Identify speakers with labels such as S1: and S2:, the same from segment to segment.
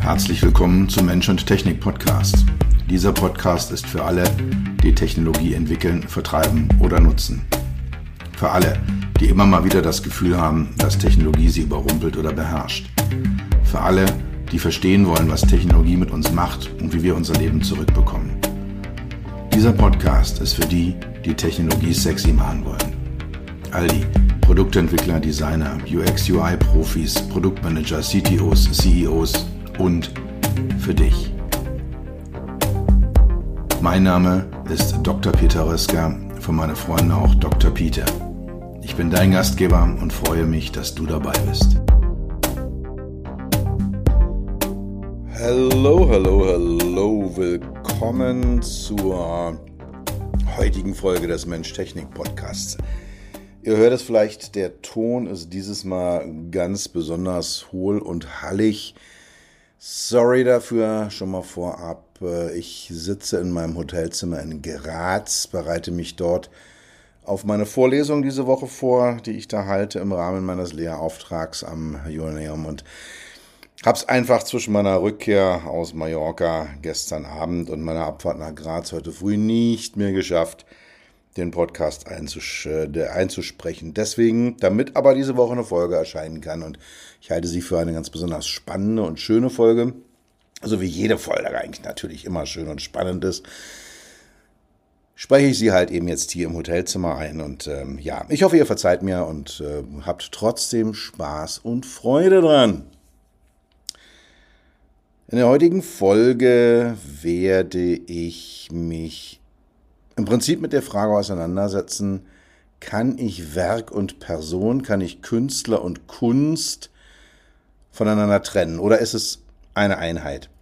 S1: Herzlich willkommen zum Mensch und Technik Podcast. Dieser Podcast ist für alle, die Technologie entwickeln, vertreiben oder nutzen. Für alle, die immer mal wieder das Gefühl haben, dass Technologie sie überrumpelt oder beherrscht. Für alle, die verstehen wollen, was Technologie mit uns macht und wie wir unser Leben zurückbekommen. Dieser Podcast ist für die, die Technologie sexy machen wollen. All die Produktentwickler, Designer, UX-UI-Profis, Produktmanager, CTOs, CEOs und für dich. Mein Name ist Dr. Peter Röska, von meinen Freunden auch Dr. Peter. Ich bin dein Gastgeber und freue mich, dass du dabei bist. Hallo, willkommen zur heutigen Folge des Mensch-Technik-Podcasts. Ihr hört es vielleicht, der Ton ist dieses Mal ganz besonders hohl und hallig. Sorry dafür, schon mal vorab. Ich sitze in meinem Hotelzimmer in Graz, bereite mich dort auf meine Vorlesung diese Woche vor, die ich da halte im Rahmen meines Lehrauftrags am Joanneum und habe es einfach zwischen meiner Rückkehr aus Mallorca gestern Abend und meiner Abfahrt nach Graz heute früh nicht mehr geschafft, den Podcast einzusprechen. Deswegen, damit aber diese Woche eine Folge erscheinen kann und ich halte sie für eine ganz besonders spannende und schöne Folge, so wie jede Folge eigentlich natürlich immer schön und spannend ist, spreche ich sie halt eben jetzt hier im Hotelzimmer ein und ich hoffe, ihr verzeiht mir und habt trotzdem Spaß und Freude dran. In der heutigen Folge werde ich mich im Prinzip mit der Frage auseinandersetzen, kann ich Werk und Person, kann ich Künstler und Kunst voneinander trennen oder ist es eine Einheit?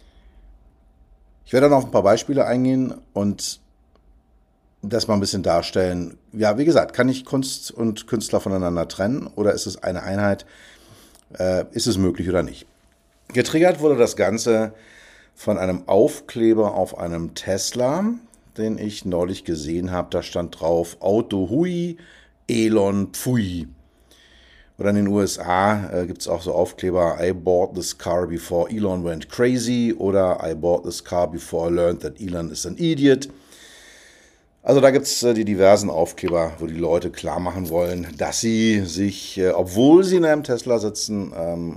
S1: Ich werde dann auf ein paar Beispiele eingehen und das mal ein bisschen darstellen. Ja, wie gesagt, kann ich Kunst und Künstler voneinander trennen oder ist es eine Einheit? Ist es möglich oder nicht? Getriggert wurde das Ganze von einem Aufkleber auf einem Tesla, den ich neulich gesehen habe. Da stand drauf, Auto hui, Elon pfui. Oder in den USA gibt es auch so Aufkleber, I bought this car before Elon went crazy oder I bought this car before I learned that Elon is an idiot. Also da gibt es die diversen Aufkleber, wo die Leute klar machen wollen, dass sie sich, obwohl sie in einem Tesla sitzen,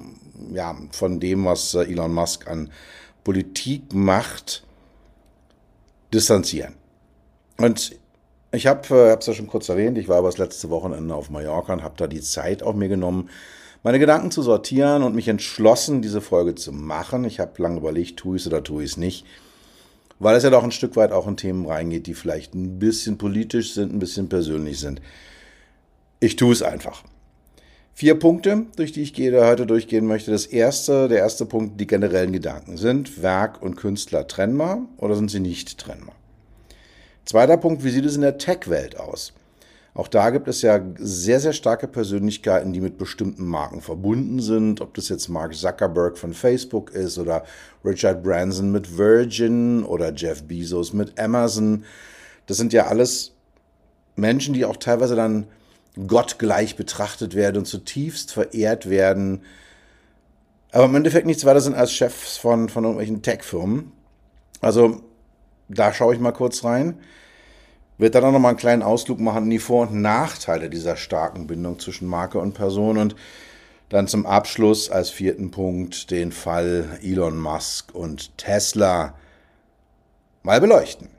S1: von dem, was Elon Musk an Politik macht, distanzieren. Und ich habe es ja schon kurz erwähnt, ich war aber das letzte Wochenende auf Mallorca und habe da die Zeit auch mir genommen, meine Gedanken zu sortieren und mich entschlossen, diese Folge zu machen. Ich habe lange überlegt, tue ich es oder tue ich es nicht, weil es ja doch ein Stück weit auch in Themen reingeht, die vielleicht ein bisschen politisch sind, ein bisschen persönlich sind. Ich tue es einfach. 4 Punkte, durch die ich heute durchgehen möchte. Der erste Punkt, die generellen Gedanken. Sind Werk und Künstler trennbar oder sind sie nicht trennbar? Zweiter Punkt, wie sieht es in der Tech-Welt aus? Auch da gibt es ja sehr, sehr starke Persönlichkeiten, die mit bestimmten Marken verbunden sind. Ob das jetzt Mark Zuckerberg von Facebook ist oder Richard Branson mit Virgin oder Jeff Bezos mit Amazon. Das sind ja alles Menschen, die auch teilweise dann gottgleich betrachtet werden und zutiefst verehrt werden, aber im Endeffekt nichts weiter sind als Chefs von irgendwelchen Tech-Firmen. Also da schaue ich mal kurz rein. Wird dann auch noch mal einen kleinen Ausflug machen in die Vor- und Nachteile dieser starken Bindung zwischen Marke und Person und dann zum Abschluss als 4. Punkt den Fall Elon Musk und Tesla mal beleuchten.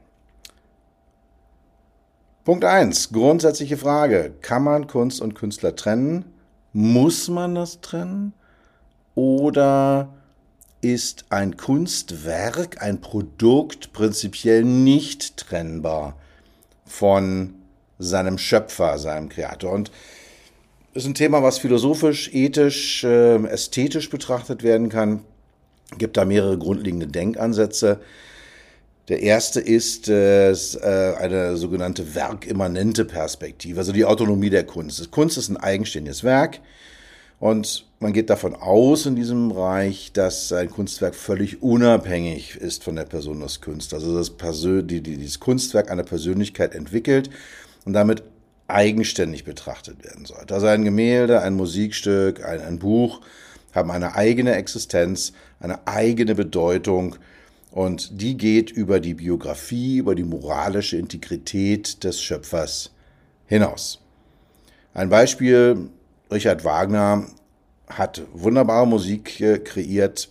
S1: Punkt 1, grundsätzliche Frage. Kann man Kunst und Künstler trennen? Muss man das trennen? Oder ist ein Kunstwerk, ein Produkt prinzipiell nicht trennbar von seinem Schöpfer, seinem Kreator? Und das ist ein Thema, was philosophisch, ethisch, ästhetisch betrachtet werden kann. Es gibt da mehrere grundlegende Denkansätze. Der erste ist eine sogenannte werkimmanente Perspektive, also die Autonomie der Kunst. Kunst ist ein eigenständiges Werk und man geht davon aus in diesem Bereich, dass ein Kunstwerk völlig unabhängig ist von der Person des Künstlers. Also dass dieses Kunstwerk eine Persönlichkeit entwickelt und damit eigenständig betrachtet werden sollte. Also ein Gemälde, ein Musikstück, ein Buch haben eine eigene Existenz, eine eigene Bedeutung und die geht über die Biografie, über die moralische Integrität des Schöpfers hinaus. Ein Beispiel, Richard Wagner hat wunderbare Musik kreiert,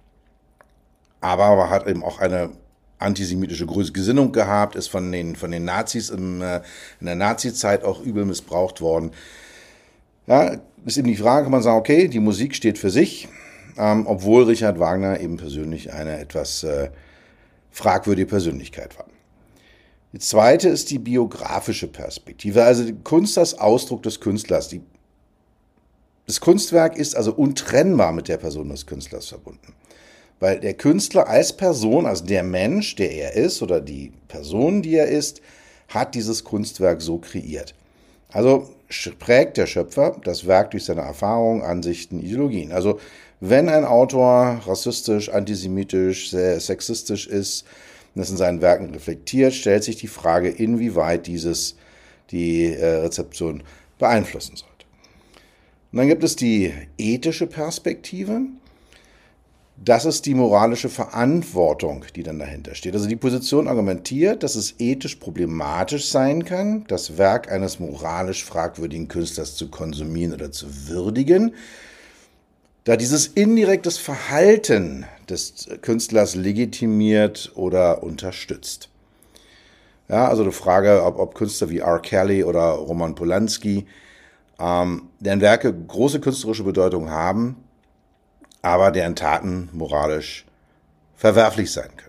S1: aber hat eben auch eine antisemitische Gesinnung gehabt, ist von den Nazis in der Nazizeit auch übel missbraucht worden. Ja, ist eben die Frage, kann man sagen, okay, die Musik steht für sich, obwohl Richard Wagner eben persönlich eine etwas fragwürdige Persönlichkeit war. Die zweite ist die biografische Perspektive, also die Kunst als Ausdruck des Künstlers. Das Kunstwerk ist also untrennbar mit der Person des Künstlers verbunden. Weil der Künstler als Person, also der Mensch, der er ist, oder die Person, die er ist, hat dieses Kunstwerk so kreiert. Also prägt der Schöpfer das Werk durch seine Erfahrungen, Ansichten, Ideologien. Also wenn ein Autor rassistisch, antisemitisch, sexistisch ist und das in seinen Werken reflektiert, stellt sich die Frage, inwieweit dieses die Rezeption beeinflussen sollte. Und dann gibt es die ethische Perspektive. Das ist die moralische Verantwortung, die dann dahinter steht. Also die Position argumentiert, dass es ethisch problematisch sein kann, das Werk eines moralisch fragwürdigen Künstlers zu konsumieren oder zu würdigen, da dieses indirektes Verhalten des Künstlers legitimiert oder unterstützt. Ja, also die Frage, ob Künstler wie R. Kelly oder Roman Polanski, deren Werke große künstlerische Bedeutung haben, aber deren Taten moralisch verwerflich sein können.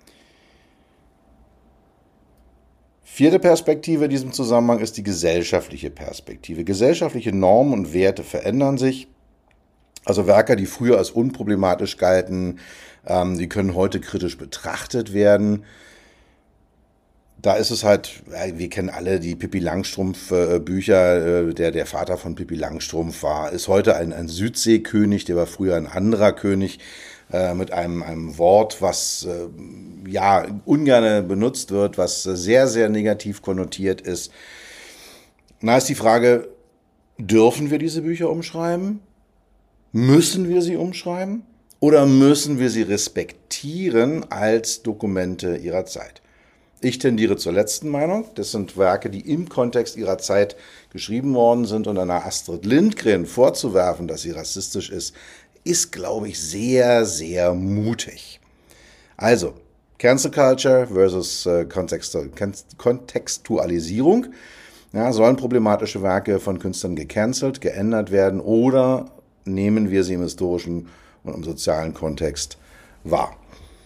S1: Vierte Perspektive in diesem Zusammenhang ist die gesellschaftliche Perspektive. Gesellschaftliche Normen und Werte verändern sich. Also Werke, die früher als unproblematisch galten, die können heute kritisch betrachtet werden. Da ist es halt, wir kennen alle die Pippi Langstrumpf-Bücher, der Vater von Pippi Langstrumpf ist heute ein Südseekönig, der war früher ein anderer König, mit einem Wort, was ungern benutzt wird, was sehr, sehr negativ konnotiert ist. Da ist die Frage, dürfen wir diese Bücher umschreiben? Müssen wir sie umschreiben? Oder müssen wir sie respektieren als Dokumente ihrer Zeit? Ich tendiere zur letzten Meinung. Das sind Werke, die im Kontext ihrer Zeit geschrieben worden sind und einer Astrid Lindgren vorzuwerfen, dass sie rassistisch ist, glaube ich, sehr, sehr mutig. Also, Cancel Culture versus Kontextualisierung. Ja, sollen problematische Werke von Künstlern gecancelt, geändert werden oder nehmen wir sie im historischen und im sozialen Kontext wahr?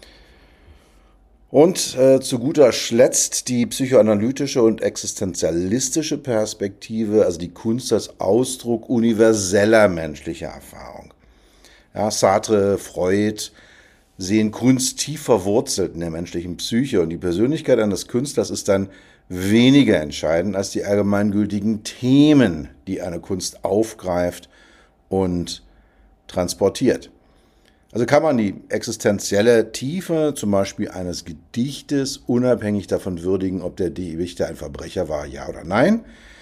S1: Und zu guter Letzt die psychoanalytische und existenzialistische Perspektive, also die Kunst als Ausdruck universeller menschlicher Erfahrung. Ja, Sartre, Freud sehen Kunst tief verwurzelt in der menschlichen Psyche und die Persönlichkeit eines Künstlers ist dann weniger entscheidend als die allgemeingültigen Themen, die eine Kunst aufgreift und transportiert. Also kann man die existenzielle Tiefe zum Beispiel eines Gedichtes unabhängig davon würdigen, ob der Dichter ein Verbrecher war, ja oder nein.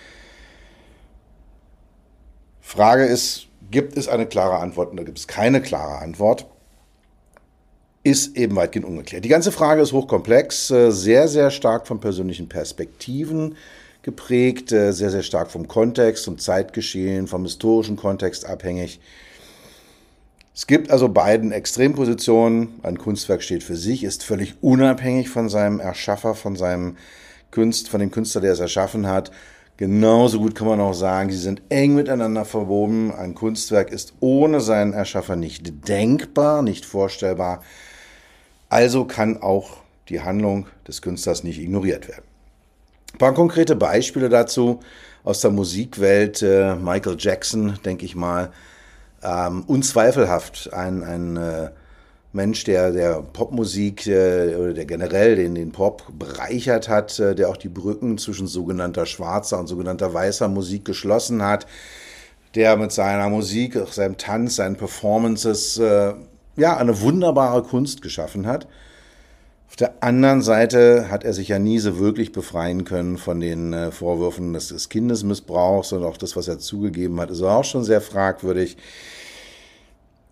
S1: Frage ist, gibt es eine klare Antwort oder gibt es keine klare Antwort? Ist eben weitgehend ungeklärt. Die ganze Frage ist hochkomplex, sehr, sehr stark von persönlichen Perspektiven geprägt, sehr, sehr stark vom Kontext und Zeitgeschehen, vom historischen Kontext abhängig. Es gibt also beiden Extrempositionen. Ein Kunstwerk steht für sich, ist völlig unabhängig von seinem Erschaffer, von dem Künstler, der es erschaffen hat. Genauso gut kann man auch sagen, sie sind eng miteinander verwoben. Ein Kunstwerk ist ohne seinen Erschaffer nicht denkbar, nicht vorstellbar. Also kann auch die Handlung des Künstlers nicht ignoriert werden. Ein paar konkrete Beispiele dazu aus der Musikwelt. Michael Jackson, denke ich mal, unzweifelhaft ein Mensch, der Popmusik oder der generell den Pop bereichert hat, der auch die Brücken zwischen sogenannter schwarzer und sogenannter weißer Musik geschlossen hat, der mit seiner Musik, seinem Tanz, seinen Performances eine wunderbare Kunst geschaffen hat. Auf der anderen Seite hat er sich ja nie so wirklich befreien können von den Vorwürfen des Kindesmissbrauchs und auch das, was er zugegeben hat, ist auch schon sehr fragwürdig.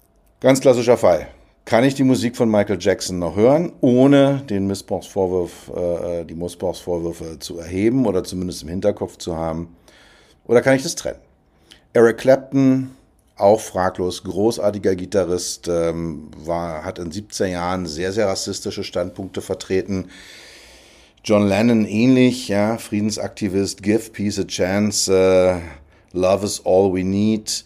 S1: Ganz klassischer Fall. Kann ich die Musik von Michael Jackson noch hören, ohne den die Missbrauchsvorwürfe zu erheben oder zumindest im Hinterkopf zu haben? Oder kann ich das trennen? Eric Clapton, auch fraglos großartiger Gitarrist, hat in 17 Jahren sehr, sehr rassistische Standpunkte vertreten. John Lennon ähnlich, ja, Friedensaktivist, Give Peace a Chance, Love is all we need.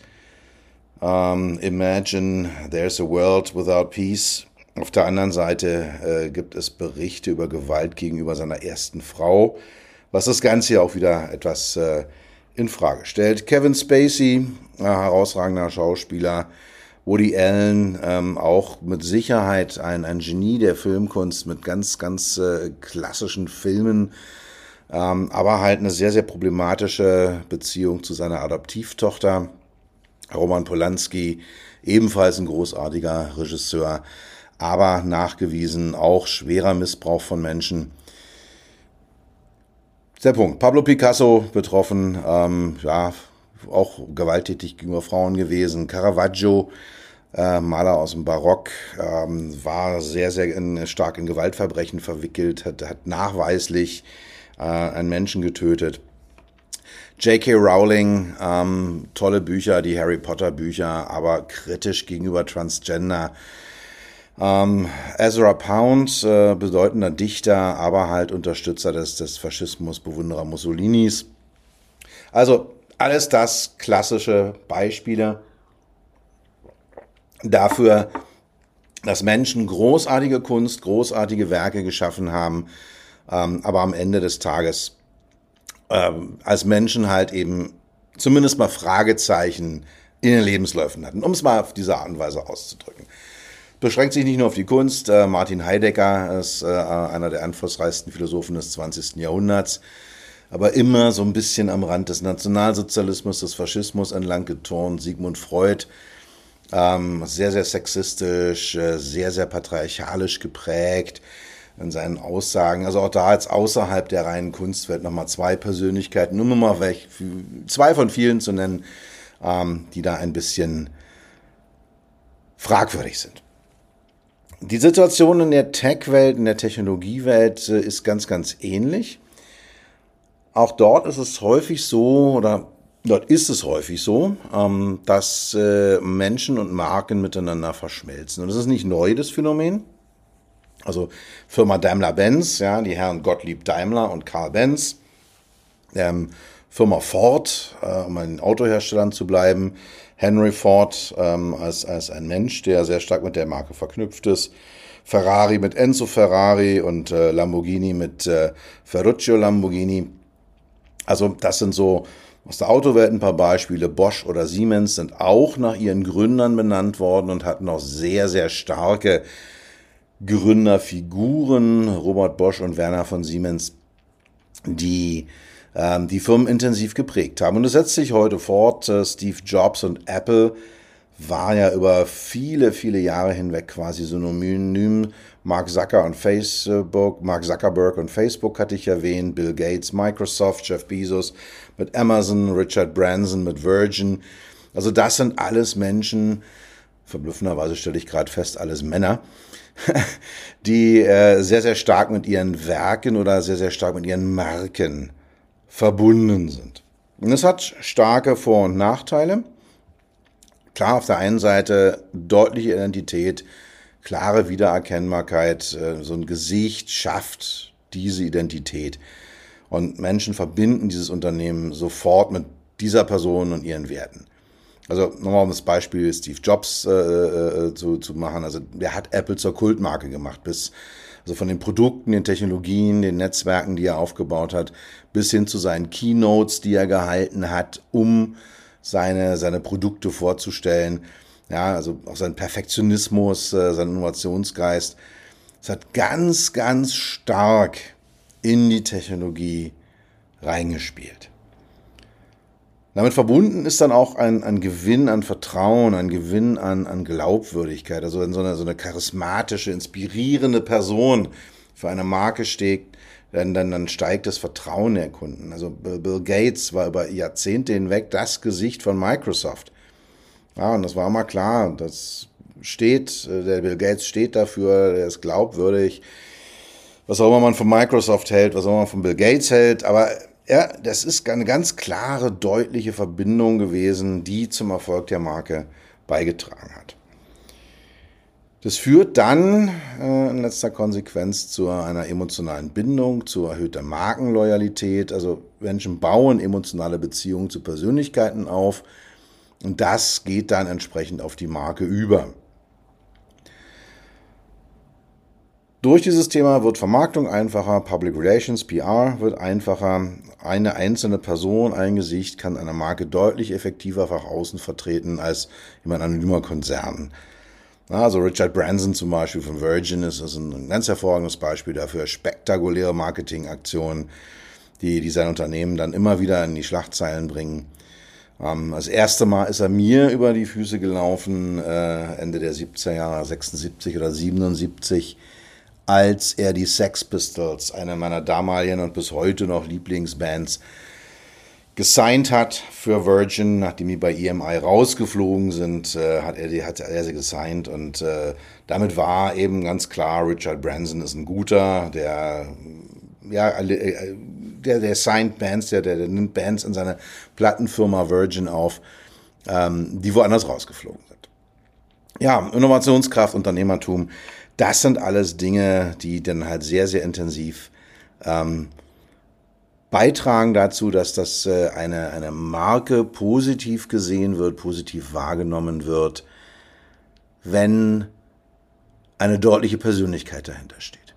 S1: Imagine there's a world without peace. Auf der anderen Seite gibt es Berichte über Gewalt gegenüber seiner ersten Frau, was das Ganze ja auch wieder etwas in Frage stellt. Kevin Spacey, herausragender Schauspieler, Woody Allen, auch mit Sicherheit ein Genie der Filmkunst mit ganz, ganz klassischen Filmen, aber halt eine sehr, sehr problematische Beziehung zu seiner Adoptivtochter. Roman Polanski, ebenfalls ein großartiger Regisseur, aber nachgewiesen auch schwerer Missbrauch von Menschen. Der Punkt. Pablo Picasso betroffen, auch gewalttätig gegenüber Frauen gewesen. Caravaggio, Maler aus dem Barock, war sehr, sehr stark in Gewaltverbrechen verwickelt, hat nachweislich einen Menschen getötet. J.K. Rowling, tolle Bücher, die Harry Potter Bücher, aber kritisch gegenüber Transgender. Ezra Pound, bedeutender Dichter, aber halt Unterstützer des Faschismus, Bewunderer Mussolinis. Also alles das klassische Beispiele dafür, dass Menschen großartige Kunst, großartige Werke geschaffen haben, aber am Ende des Tages als Menschen halt eben zumindest mal Fragezeichen in den Lebensläufen hatten, um es mal auf diese Art und Weise auszudrücken. Beschränkt sich nicht nur auf die Kunst. Martin Heidegger ist einer der einflussreichsten Philosophen des 20. Jahrhunderts, aber immer so ein bisschen am Rand des Nationalsozialismus, des Faschismus entlang geturnt. Sigmund Freud, sehr, sehr sexistisch, sehr, sehr patriarchalisch geprägt in seinen Aussagen. Also auch da jetzt außerhalb der reinen Kunstwelt nochmal zwei Persönlichkeiten, nur mal zwei von vielen zu nennen, die da ein bisschen fragwürdig sind. Die Situation in der Tech-Welt, in der Technologiewelt ist ganz, ganz ähnlich. Auch dort ist es häufig so, dass Menschen und Marken miteinander verschmelzen. Und das ist nicht neu, das Phänomen. Also Firma Daimler-Benz, ja, die Herren Gottlieb Daimler und Karl Benz, Firma Ford, um bei den Autoherstellern zu bleiben, Henry Ford als ein Mensch, der sehr stark mit der Marke verknüpft ist, Ferrari mit Enzo Ferrari und Lamborghini mit Ferruccio Lamborghini. Also das sind so aus der Autowelt ein paar Beispiele. Bosch oder Siemens sind auch nach ihren Gründern benannt worden und hatten auch sehr, sehr starke Gründerfiguren, Robert Bosch und Werner von Siemens, die die Firmen intensiv geprägt haben. Und es setzt sich heute fort. Steve Jobs und Apple war ja über viele, viele Jahre hinweg quasi synonym. Mark Zuckerberg und Facebook hatte ich erwähnt, Bill Gates, Microsoft, Jeff Bezos mit Amazon, Richard Branson mit Virgin. Also das sind alles Menschen, verblüffenderweise stelle ich gerade fest, alles Männer, die sehr, sehr stark mit ihren Werken oder sehr, sehr stark mit ihren Marken verbunden sind. Und es hat starke Vor- und Nachteile. Klar, auf der einen Seite deutliche Identität, klare Wiedererkennbarkeit, so ein Gesicht schafft diese Identität. Und Menschen verbinden dieses Unternehmen sofort mit dieser Person und ihren Werten. Also nochmal um das Beispiel Steve Jobs zu machen. Also der hat Apple zur Kultmarke gemacht, also von den Produkten, den Technologien, den Netzwerken, die er aufgebaut hat, bis hin zu seinen Keynotes, die er gehalten hat, um seine Produkte vorzustellen. Ja, also auch sein Perfektionismus, sein Innovationsgeist. Es hat ganz, ganz stark in die Technologie reingespielt. Damit verbunden ist dann auch ein Gewinn an Vertrauen, ein Gewinn an Glaubwürdigkeit. Also wenn so eine charismatische, inspirierende Person für eine Marke steht, dann steigt das Vertrauen der Kunden. Also Bill Gates war über Jahrzehnte hinweg das Gesicht von Microsoft. Ja, und das war immer klar, dass steht, der Bill Gates steht dafür, der ist glaubwürdig. Was auch immer man von Microsoft hält, was auch immer man von Bill Gates hält, aber ja, das ist eine ganz klare, deutliche Verbindung gewesen, die zum Erfolg der Marke beigetragen hat. Das führt dann in letzter Konsequenz zu einer emotionalen Bindung, zu erhöhter Markenloyalität. Also Menschen bauen emotionale Beziehungen zu Persönlichkeiten auf und das geht dann entsprechend auf die Marke über. Durch dieses Thema wird Vermarktung einfacher, Public Relations, PR wird einfacher. Eine einzelne Person, ein Gesicht kann eine Marke deutlich effektiver nach außen vertreten als jemand anonymer Konzern. Also Richard Branson zum Beispiel von Virgin ist ein ganz hervorragendes Beispiel dafür. Spektakuläre Marketingaktionen, die sein Unternehmen dann immer wieder in die Schlagzeilen bringen. Das erste Mal ist er mir über die Füße gelaufen, Ende der 70er Jahre, 76 oder 77, als er die Sex Pistols, eine meiner damaligen und bis heute noch Lieblingsbands, gesigned hat für Virgin, nachdem die bei EMI rausgeflogen sind, hat er sie gesigned und damit war eben ganz klar, Richard Branson ist ein guter, der signed Bands, der nimmt Bands in seine Plattenfirma Virgin auf, die woanders rausgeflogen sind. Ja, Innovationskraft, Unternehmertum, das sind alles Dinge, die dann halt sehr, sehr intensiv beitragen dazu, dass das eine Marke positiv gesehen wird, positiv wahrgenommen wird, wenn eine deutliche Persönlichkeit dahinter steht.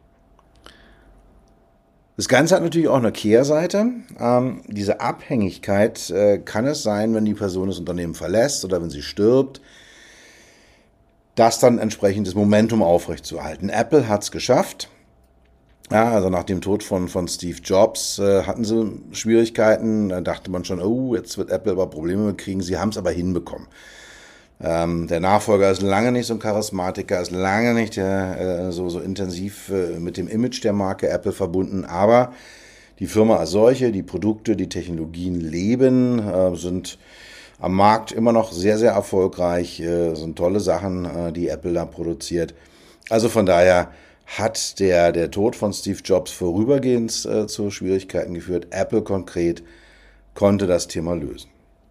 S1: Das Ganze hat natürlich auch eine Kehrseite. Diese Abhängigkeit kann es sein, wenn die Person das Unternehmen verlässt oder wenn sie stirbt, das dann entsprechend das Momentum aufrechtzuerhalten. Apple hat es geschafft. Ja, also nach dem Tod von Steve Jobs hatten sie Schwierigkeiten. Da dachte man schon, oh, jetzt wird Apple aber Probleme kriegen. Sie haben es aber hinbekommen. Der Nachfolger ist lange nicht so ein Charismatiker, ist lange nicht so intensiv mit dem Image der Marke Apple verbunden. Aber die Firma als solche, die Produkte, die Technologien leben, sind am Markt immer noch sehr, sehr erfolgreich. Sind tolle Sachen, die Apple da produziert. Also von daher hat der Tod von Steve Jobs vorübergehend zu Schwierigkeiten geführt. Apple konkret konnte das Thema lösen.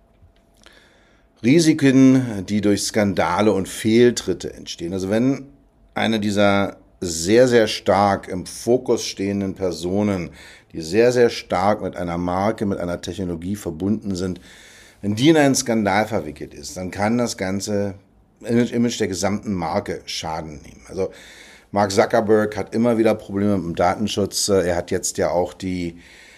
S1: Risiken, die durch Skandale und Fehltritte entstehen. Also wenn eine dieser sehr, sehr stark im Fokus stehenden Personen, die sehr, sehr stark mit einer Marke, mit einer Technologie verbunden sind, wenn die in einen Skandal verwickelt ist, dann kann das ganze Image der gesamten Marke Schaden nehmen. Also Mark Zuckerberg hat immer wieder Probleme mit dem Datenschutz. Er hat jetzt ja auch die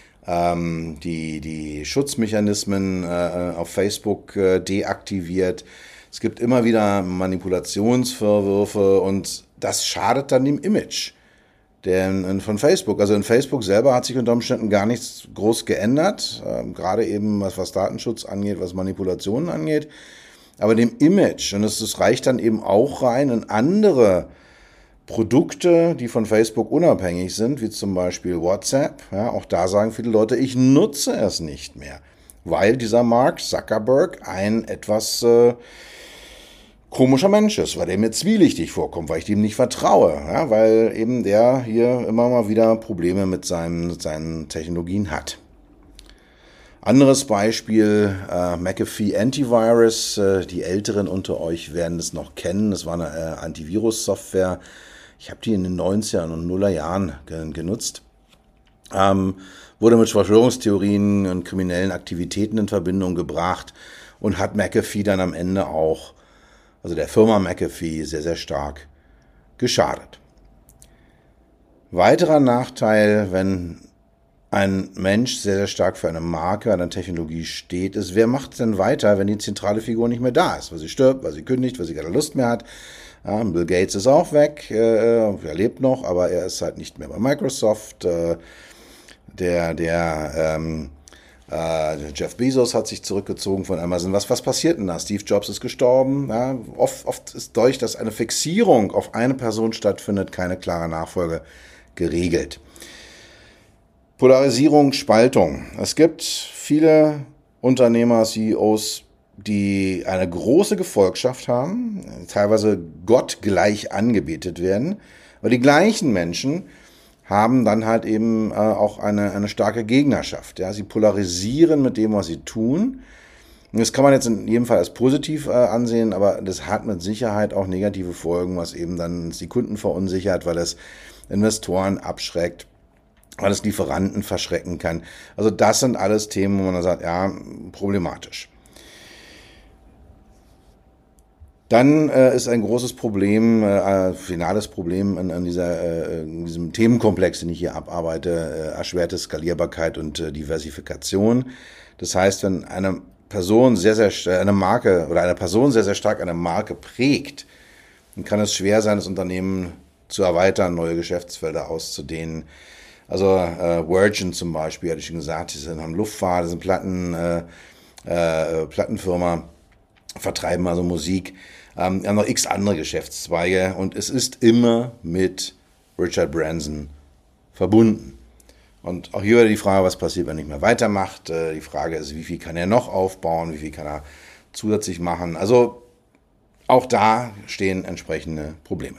S1: Schutzmechanismen auf Facebook deaktiviert. Es gibt immer wieder Manipulationsvorwürfe und das schadet dann dem Image von Facebook. Also in Facebook selber hat sich unter Umständen gar nichts groß geändert, gerade eben was Datenschutz angeht, was Manipulationen angeht. Aber dem Image, und es reicht dann eben auch rein in andere Produkte, die von Facebook unabhängig sind, wie zum Beispiel WhatsApp. Ja, auch da sagen viele Leute, ich nutze es nicht mehr, weil dieser Mark Zuckerberg ein etwas komischer Mensch ist, weil der mir zwielichtig vorkommt, weil ich dem nicht vertraue, ja, weil eben der hier immer mal wieder Probleme mit seinen Technologien hat. Anderes Beispiel, McAfee Antivirus. Die Älteren unter euch werden es noch kennen. Das war eine Antivirus-Software. Ich habe die in den 90er und 0er Jahren genutzt. Wurde mit Verschwörungstheorien und kriminellen Aktivitäten in Verbindung gebracht und hat McAfee dann am Ende auch, also der Firma McAfee, sehr, sehr stark geschadet. Weiterer Nachteil, wenn ein Mensch sehr, sehr stark für eine Marke, eine Technologie steht, ist, wer macht es denn weiter, wenn die zentrale Figur nicht mehr da ist? Weil sie stirbt, weil sie kündigt, weil sie keine Lust mehr hat. Ja, Bill Gates ist auch weg, er lebt noch, aber er ist halt nicht mehr bei Microsoft. Jeff Bezos hat sich zurückgezogen von Amazon. Was passiert denn da? Steve Jobs ist gestorben. Ja, oft ist dadurch, dass eine Fixierung auf eine Person stattfindet, keine klare Nachfolge geregelt. Polarisierung, Spaltung. Es gibt viele Unternehmer, CEOs, die eine große Gefolgschaft haben, teilweise gottgleich angebetet werden, aber die gleichen Menschen haben dann halt eben auch eine starke Gegnerschaft. Ja? Sie polarisieren mit dem, was sie tun. Und das kann man jetzt in jedem Fall als positiv ansehen, aber das hat mit Sicherheit auch negative Folgen, was eben dann die Kunden verunsichert, weil es Investoren abschreckt, weil es Lieferanten verschrecken kann. Also das sind alles Themen, wo man dann sagt, ja, problematisch. Dann ist ein großes Problem, finales Problem in diesem Themenkomplex, den ich hier abarbeite, erschwerte Skalierbarkeit und Diversifikation. Das heißt, wenn eine Person eine Marke oder eine Person sehr stark eine Marke prägt, dann kann es schwer sein, das Unternehmen zu erweitern, neue Geschäftsfelder auszudehnen. Also Virgin zum Beispiel, hatte ich schon gesagt, die haben Luftfahrt, das ist eine Plattenfirma, vertreiben also Musik. Wir haben noch x andere Geschäftszweige und es ist immer mit Richard Branson verbunden. Und auch hier wieder die Frage, was passiert, wenn er nicht mehr weitermacht. Die Frage ist, wie viel kann er noch aufbauen, wie viel kann er zusätzlich machen. Also auch da stehen entsprechende Probleme.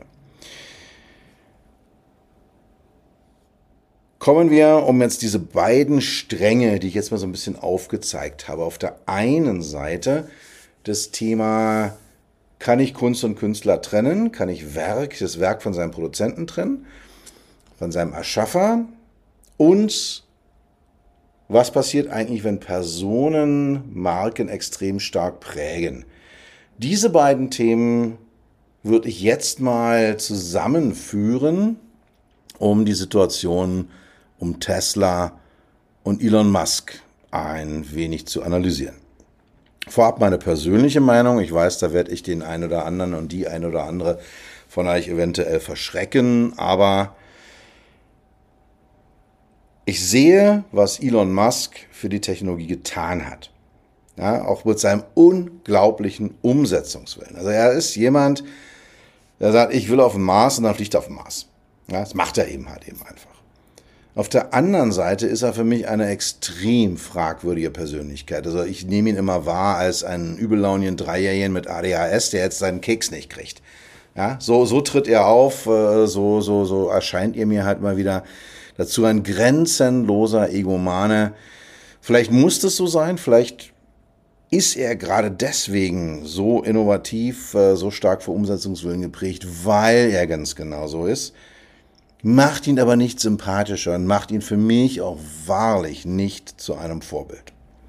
S1: Kommen wir, um jetzt diese beiden Stränge, die ich jetzt mal so ein bisschen aufgezeigt habe, auf der einen Seite das Thema, kann ich Kunst und Künstler trennen? Kann ich das Werk von seinem Produzenten trennen? Von seinem Erschaffer? Und was passiert eigentlich, wenn Personen Marken extrem stark prägen? Diese beiden Themen würde ich jetzt mal zusammenführen, um die Situation um Tesla und Elon Musk ein wenig zu analysieren. Vorab meine persönliche Meinung. Ich weiß, da werde ich den einen oder anderen und die ein oder andere von euch eventuell verschrecken, aber ich sehe, was Elon Musk für die Technologie getan hat. Ja, auch mit seinem unglaublichen Umsetzungswillen. Also er ist jemand, der sagt, ich will auf den Mars und dann fliegt er auf den Mars. Ja, das macht er eben einfach. Auf der anderen Seite ist er für mich eine extrem fragwürdige Persönlichkeit. Also ich nehme ihn immer wahr als einen übellaunigen Dreijährigen mit ADHS, der jetzt seinen Keks nicht kriegt. Ja, so tritt er auf, so erscheint er mir halt mal wieder. Dazu ein grenzenloser Egomane. Vielleicht muss das so sein, vielleicht ist er gerade deswegen so innovativ, so stark für Umsetzungswillen geprägt, weil er ganz genau so ist. Macht ihn aber nicht sympathischer und macht ihn für mich auch wahrlich nicht zu einem Vorbild.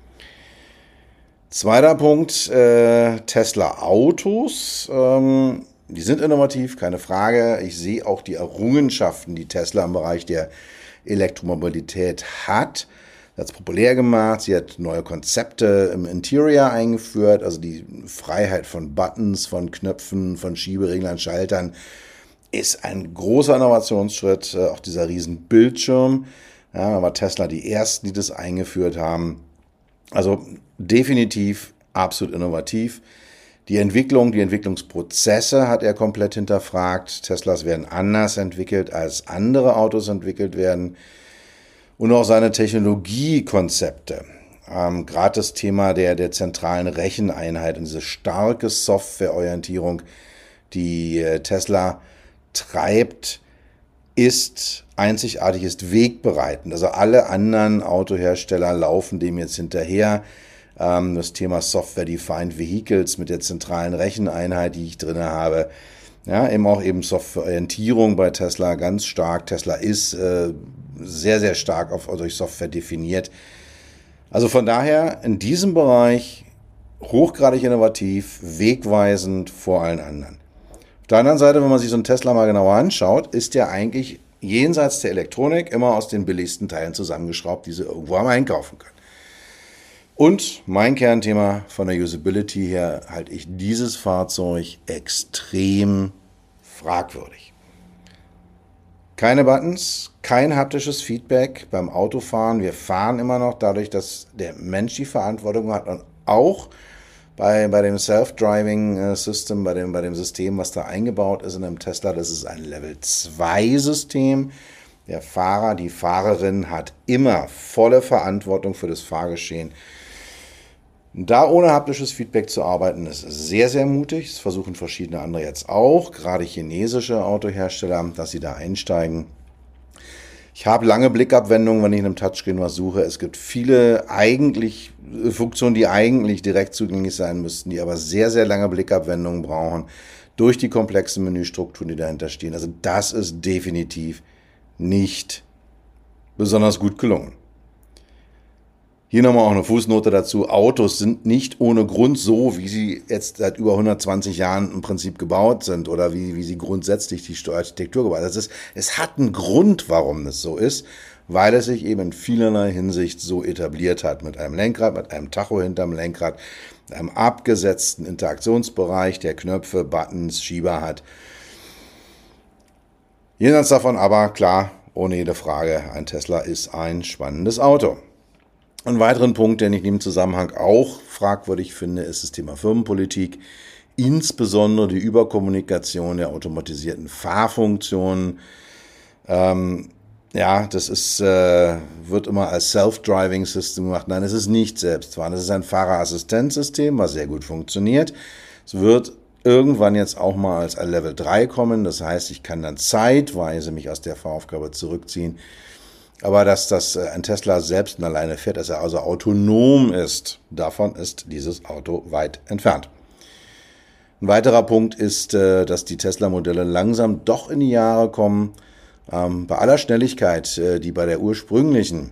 S1: Zweiter Punkt, Tesla Autos. Die sind innovativ, keine Frage. Ich sehe auch die Errungenschaften, die Tesla im Bereich der Elektromobilität hat. Sie hat es populär gemacht, sie hat neue Konzepte im Interior eingeführt, also die Freiheit von Buttons, von Knöpfen, von Schiebereglern, Schaltern ist ein großer Innovationsschritt, auch dieser riesen Bildschirm. Ja, da war Tesla die ersten, die das eingeführt haben. Also definitiv absolut innovativ. Die Entwicklungsprozesse hat er komplett hinterfragt. Teslas werden anders entwickelt, als andere Autos entwickelt werden. Und auch seine Technologiekonzepte. Gerade das Thema der zentralen Recheneinheit und diese starke Softwareorientierung, die Tesla treibt, ist einzigartig, ist wegbereitend. Also alle anderen Autohersteller laufen dem jetzt hinterher. Das Thema Software-Defined Vehicles mit der zentralen Recheneinheit, die ich drin habe. Ja, eben auch Softwareorientierung bei Tesla ganz stark. Tesla ist sehr, sehr stark durch Software definiert. Also von daher in diesem Bereich hochgradig innovativ, wegweisend vor allen anderen. Auf der anderen Seite, wenn man sich so einen Tesla mal genauer anschaut, ist der eigentlich jenseits der Elektronik immer aus den billigsten Teilen zusammengeschraubt, die sie irgendwo am einkaufen können. Und mein Kernthema von der Usability her halte ich dieses Fahrzeug extrem fragwürdig. Keine Buttons, kein haptisches Feedback beim Autofahren. Wir fahren immer noch dadurch, dass der Mensch die Verantwortung hat und auch bei dem Self-Driving-System, bei dem System, was da eingebaut ist in einem Tesla, das ist ein Level-2-System. Der Fahrer, die Fahrerin hat immer volle Verantwortung für das Fahrgeschehen. Da ohne haptisches Feedback zu arbeiten, ist sehr, sehr mutig. Das versuchen verschiedene andere jetzt auch, gerade chinesische Autohersteller, dass sie da einsteigen. Ich habe lange Blickabwendungen, wenn ich in einem Touchscreen was suche. Es gibt viele Funktionen, die eigentlich direkt zugänglich sein müssten, die aber sehr, sehr lange Blickabwendungen brauchen, durch die komplexen Menüstrukturen, die dahinter stehen. Also das ist definitiv nicht besonders gut gelungen. Hier nochmal auch eine Fußnote dazu. Autos sind nicht ohne Grund so, wie sie jetzt seit über 120 Jahren im Prinzip gebaut sind oder wie sie grundsätzlich die Architektur gebaut sind. Es hat einen Grund, warum es so ist, weil es sich eben in vielerlei Hinsicht so etabliert hat. Mit einem Lenkrad, mit einem Tacho hinterm Lenkrad, einem abgesetzten Interaktionsbereich, der Knöpfe, Buttons, Schieber hat. Jenseits davon aber, klar, ohne jede Frage, ein Tesla ist ein spannendes Auto. Ein weiteren Punkt, den ich in dem Zusammenhang auch fragwürdig finde, ist das Thema Firmenpolitik, insbesondere die Überkommunikation der automatisierten Fahrfunktionen. Das wird immer als Self-Driving System gemacht. Nein, es ist nicht selbstfahrend. Es ist ein Fahrerassistenzsystem, was sehr gut funktioniert. Es wird irgendwann jetzt auch mal als Level 3 kommen. Das heißt, ich kann dann zeitweise mich aus der Fahraufgabe zurückziehen. Aber dass ein Tesla selbst und alleine fährt, dass er also autonom ist, davon ist dieses Auto weit entfernt. Ein weiterer Punkt ist, dass die Tesla-Modelle langsam doch in die Jahre kommen. Bei aller Schnelligkeit, die bei der ursprünglichen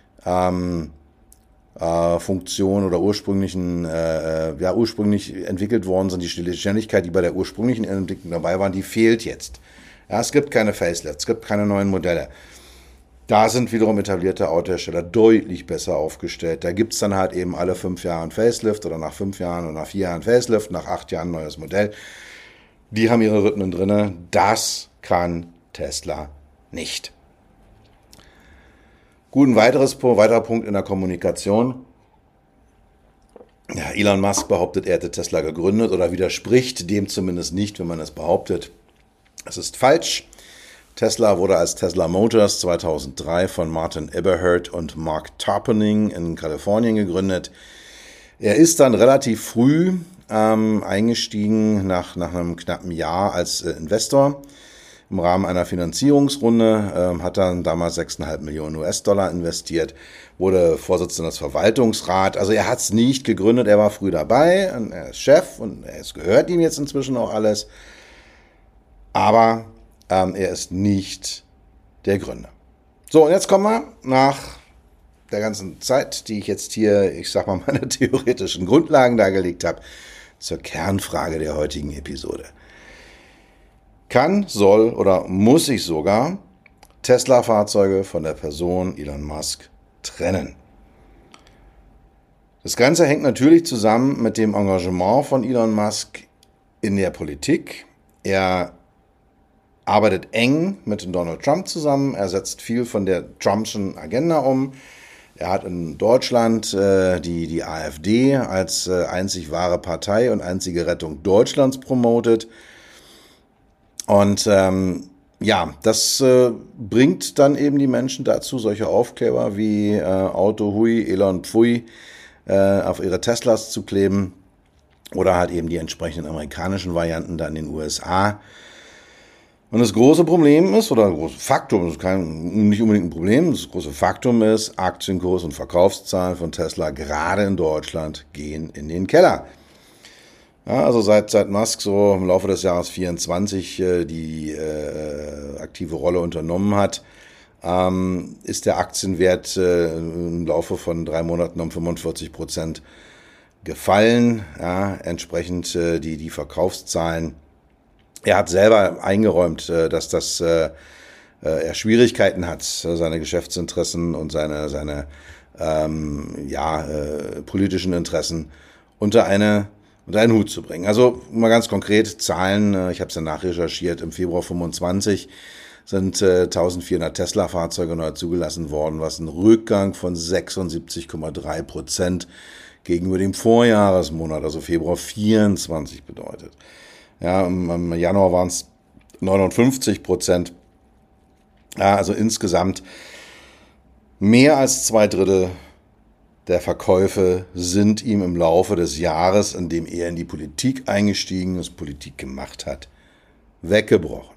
S1: Funktion oder ursprünglich entwickelt worden sind, die Schnelligkeit, die bei der ursprünglichen Entwicklung dabei waren, die fehlt jetzt. Ja, es gibt keine Facelifts, es gibt keine neuen Modelle. Da sind wiederum etablierte Autohersteller deutlich besser aufgestellt. Da gibt es dann halt eben alle 5 Jahre ein Facelift oder nach 5 Jahren oder nach 4 Jahren Facelift, nach 8 Jahren ein neues Modell. Die haben ihre Rhythmen drin. Das kann Tesla nicht. Gut, ein weiterer Punkt in der Kommunikation. Ja, Elon Musk behauptet, er hätte Tesla gegründet oder widerspricht dem zumindest nicht, wenn man es behauptet. Es ist falsch. Tesla wurde als Tesla Motors 2003 von Martin Eberhard und Mark Tarpenning in Kalifornien gegründet. Er ist dann relativ früh eingestiegen, nach einem knappen Jahr als Investor. Im Rahmen einer Finanzierungsrunde hat dann damals 6,5 Millionen US-Dollar investiert, wurde Vorsitzender des Verwaltungsrats. Also er hat es nicht gegründet, er war früh dabei, und er ist Chef und es gehört ihm jetzt inzwischen auch alles. Aber er ist nicht der Gründer. So, und jetzt kommen wir nach der ganzen Zeit, die ich jetzt hier, ich sag mal, meine theoretischen Grundlagen dargelegt habe, zur Kernfrage der heutigen Episode. Kann, soll oder muss ich sogar Tesla-Fahrzeuge von der Person Elon Musk trennen? Das Ganze hängt natürlich zusammen mit dem Engagement von Elon Musk in der Politik. Er arbeitet eng mit Donald Trump zusammen. Er setzt viel von der Trumpschen Agenda um. Er hat in Deutschland die AfD als einzig wahre Partei und einzige Rettung Deutschlands promotet. Und das bringt dann eben die Menschen dazu, solche Aufkleber wie Auto Hui, Elon Pfui auf ihre Teslas zu kleben oder halt eben die entsprechenden amerikanischen Varianten dann in den USA. Und das große Problem ist, oder ein großes Faktum, das ist nicht unbedingt ein Problem, das große Faktum ist, Aktienkurs und Verkaufszahlen von Tesla, gerade in Deutschland, gehen in den Keller. Ja, also seit Musk so im Laufe des Jahres 2024 die aktive Rolle unternommen hat, ist der Aktienwert im Laufe von 3 Monaten um 45% gefallen. Ja, entsprechend die Verkaufszahlen. Er hat selber eingeräumt, dass er Schwierigkeiten hat, seine Geschäftsinteressen und seine politischen Interessen unter einen Hut zu bringen. Also mal ganz konkret Zahlen, ich habe es ja nachrecherchiert, im Februar 25 sind 1400 Tesla-Fahrzeuge neu zugelassen worden, was ein Rückgang von 76,3% gegenüber dem Vorjahresmonat, also Februar 24 bedeutet. Ja, im Januar waren es 59%. Ja, also insgesamt mehr als 2/3 der Verkäufe sind ihm im Laufe des Jahres, in dem er in die Politik eingestiegen ist, Politik gemacht hat, weggebrochen.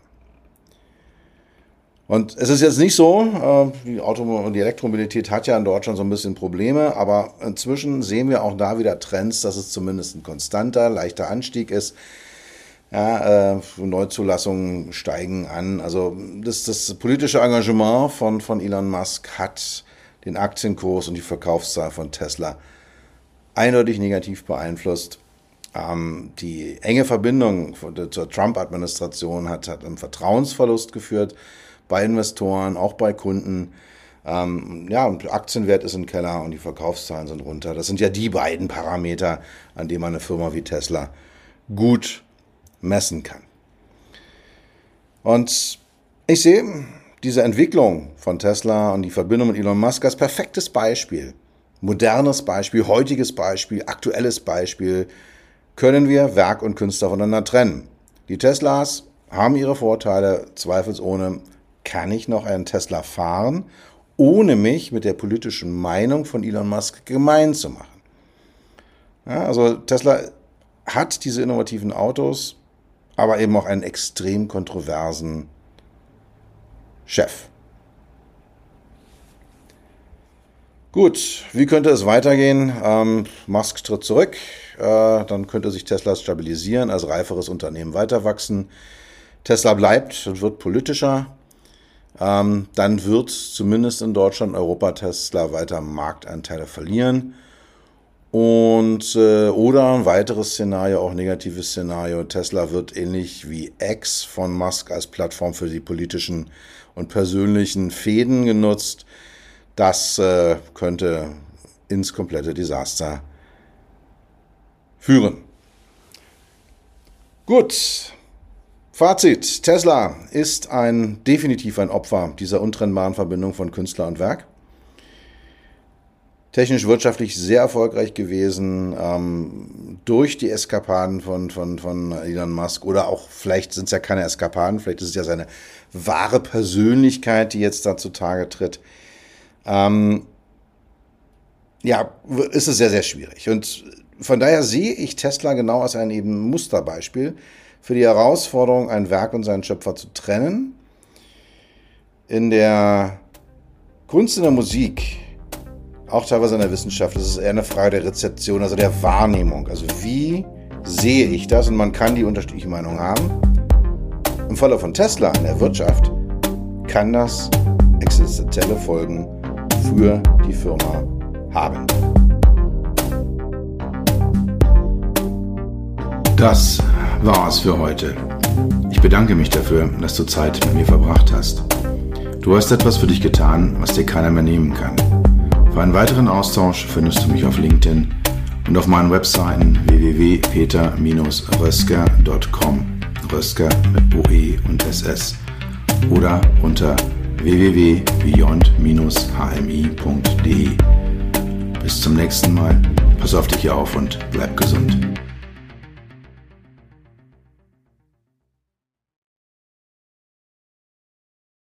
S1: Und es ist jetzt nicht so, die Elektromobilität hat ja in Deutschland so ein bisschen Probleme, aber inzwischen sehen wir auch da wieder Trends, dass es zumindest ein konstanter, leichter Anstieg ist. Ja, Neuzulassungen steigen an. Also das politische Engagement von Elon Musk hat den Aktienkurs und die Verkaufszahl von Tesla eindeutig negativ beeinflusst. Die enge Verbindung zur Trump-Administration hat einen Vertrauensverlust geführt bei Investoren, auch bei Kunden. Der Aktienwert ist im Keller und die Verkaufszahlen sind runter. Das sind ja die beiden Parameter, an denen man eine Firma wie Tesla gut messen kann. Und ich sehe diese Entwicklung von Tesla und die Verbindung mit Elon Musk als perfektes Beispiel. Modernes Beispiel, heutiges Beispiel, aktuelles Beispiel. Können wir Werk und Künstler voneinander trennen? Die Teslas haben ihre Vorteile, zweifelsohne. Kann ich noch einen Tesla fahren, ohne mich mit der politischen Meinung von Elon Musk gemein zu machen? Ja, also Tesla hat diese innovativen Autos, aber eben auch einen extrem kontroversen Chef. Gut, wie könnte es weitergehen? Musk tritt zurück, dann könnte sich Tesla stabilisieren, als reiferes Unternehmen weiter wachsen. Tesla bleibt und wird politischer. Dann wird zumindest in Deutschland, Europa Tesla weiter Marktanteile verlieren. Und oder ein weiteres Szenario, auch negatives Szenario, Tesla wird ähnlich wie X von Musk als Plattform für die politischen und persönlichen Fehden genutzt. Das könnte ins komplette Desaster führen. Gut, Fazit. Tesla ist definitiv ein Opfer dieser untrennbaren Verbindung von Künstler und Werk. Technisch, wirtschaftlich sehr erfolgreich gewesen, durch die Eskapaden von Elon Musk, oder auch vielleicht sind es ja keine Eskapaden, vielleicht ist es ja seine wahre Persönlichkeit, die jetzt da zutage tritt. Ist es sehr, sehr schwierig. Und von daher sehe ich Tesla genau als ein eben Musterbeispiel für die Herausforderung, ein Werk und seinen Schöpfer zu trennen. In der Kunst, in der Musik, auch teilweise in der Wissenschaft, das ist eher eine Frage der Rezeption, also der Wahrnehmung. Also wie sehe ich das? Und man kann die unterschiedlichen Meinungen haben. Im Falle von Tesla in der Wirtschaft kann das existenzielle Folgen für die Firma haben.
S2: Das war es für heute. Ich bedanke mich dafür, dass du Zeit mit mir verbracht hast. Du hast etwas für dich getan, was dir keiner mehr nehmen kann. Für einen weiteren Austausch findest du mich auf LinkedIn und auf meinen Webseiten www.peter-rösker.com, Rösker mit OE und SS, oder unter www.beyond-hmi.de. Bis zum nächsten Mal, pass auf dich auf und bleib gesund.